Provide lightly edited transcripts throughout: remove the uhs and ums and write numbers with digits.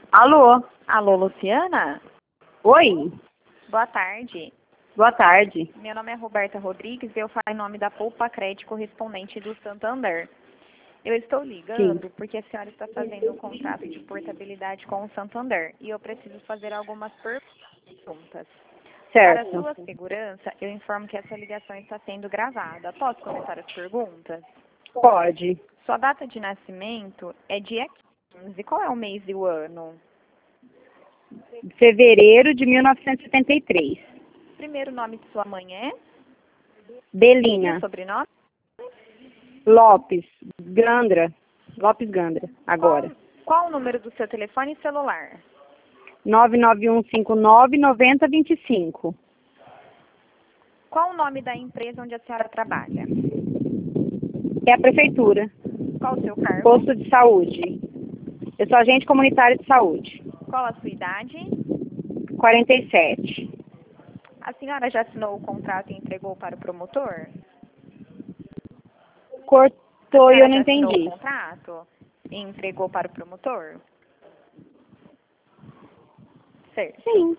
Alô? Alô, Luciana? Oi? Boa tarde. Boa tarde. Meu nome é Roberta Rodrigues e eu falo em nome da Poupa Crédito correspondente do Santander. Eu estou ligando Sim. porque a senhora está fazendo um contrato de portabilidade com o Santander e eu preciso fazer algumas perguntas. Para Certo. sua segurança, eu informo que essa ligação está sendo gravada. Posso começar as perguntas? Pode. Sua data de nascimento é dia 15. Qual é o mês e o ano? Fevereiro de 1973. Primeiro nome de sua mãe é? E o Belina. sobrenome? Lopes. Gandra. Lopes Gandra. Agora. Qual o número do seu telefone celular? 99159-9025. Qual o nome da empresa onde a senhora trabalha? É a prefeitura. Qual o seu cargo? Posto de saúde. Eu sou agente comunitário de saúde. Qual a sua idade? 47. A senhora já assinou o contrato e entregou para o promotor? Cortou A e eu senhora não já assinou entendi. o contrato e entregou para o promotor? Certo. Sim.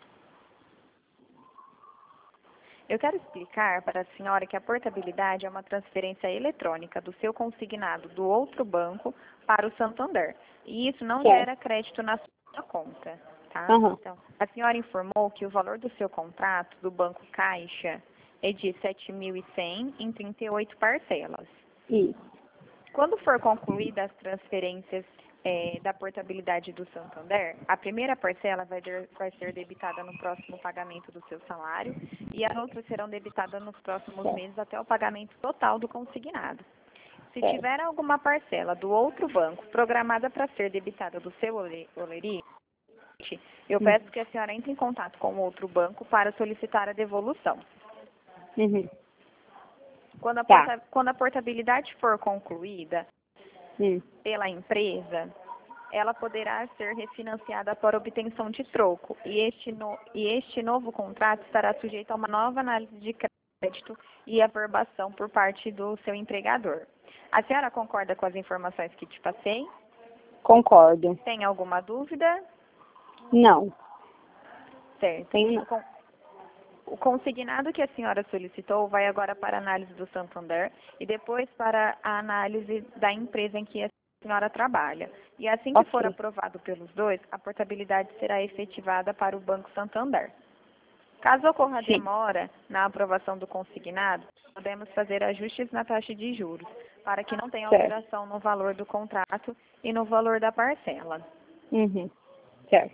Eu quero explicar para a senhora que a portabilidade é uma transferência eletrônica do seu consignado do outro banco para o Santander. E isso não Certo. gera crédito na sua conta, tá? Aham. Então, a senhora informou que o valor do seu contrato do Banco Caixa é de 7.100 em 38 parcelas. Isso. Quando for concluída as transferências da portabilidade do Santander, a primeira parcela vai ser debitada no próximo pagamento do seu salário e as outras serão debitadas nos próximos meses até o pagamento total do consignado. Se tiver alguma parcela do outro banco programada para ser debitada do seu holerite, eu peço que a senhora entre em contato com o outro banco para solicitar a devolução. Uhum. Quando a portabilidade for concluída pela empresa, ela poderá ser refinanciada para obtenção de troco. E este novo contrato estará sujeito a uma nova análise de crédito e aprovação por parte do seu empregador. A senhora concorda com as informações que te passei? Concordo. Tem alguma dúvida? Não. Certo. Tenho não. O consignado que a senhora solicitou vai agora para a análise do Santander e depois para a análise da empresa em que a senhora trabalha. E assim que for aprovado pelos dois, a portabilidade será efetivada para o Banco Santander. Caso ocorra demora na aprovação do consignado, podemos fazer ajustes na taxa de juros, para que não tenha alteração no valor do contrato e no valor da parcela. Certo.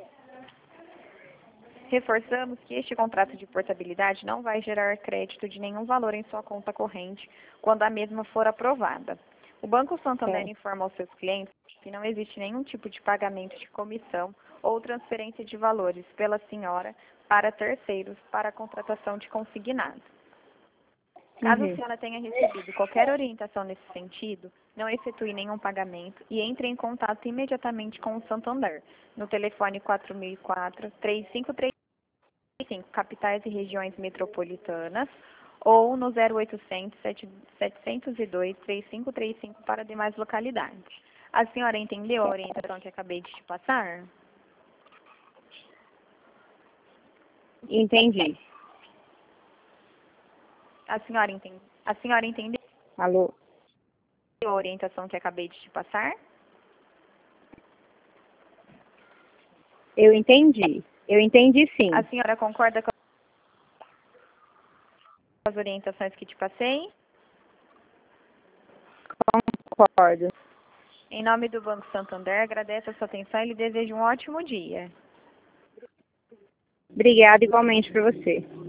Reforçamos que este contrato de portabilidade não vai gerar crédito de nenhum valor em sua conta corrente quando a mesma for aprovada. O Banco Santander informa aos seus clientes que não existe nenhum tipo de pagamento de comissão ou transferência de valores pela senhora para terceiros para a contratação de consignado. Caso a senhora tenha recebido qualquer orientação nesse sentido, não efetue nenhum pagamento e entre em contato imediatamente com o Santander, no telefone 4004-3535, capitais e regiões metropolitanas, ou no 0800-702-3535 para demais localidades. A senhora entendeu a orientação que acabei de te passar? Entendi. A senhora entendeu Alô? a orientação que acabei de te passar? Eu entendi. Eu entendi sim. A senhora concorda com as orientações que te passei? Concordo. Em nome do Banco Santander, agradeço a sua atenção e lhe desejo um ótimo dia. Obrigada igualmente por você.